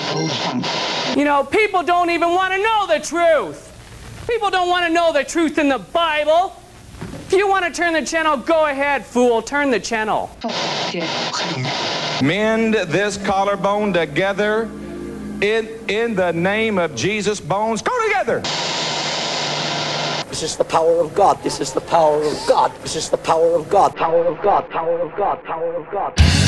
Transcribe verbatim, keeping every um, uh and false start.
You know, people don't even want to know the truth. People don't want to know the truth in the Bible. If you want to turn the channel, go ahead, fool. Turn the channel. Mend this collarbone together in, in the name of Jesus. Bones, go together. This is the power of God. This is the power of God. This is the power of God. Power of God. Power of God. Power of God.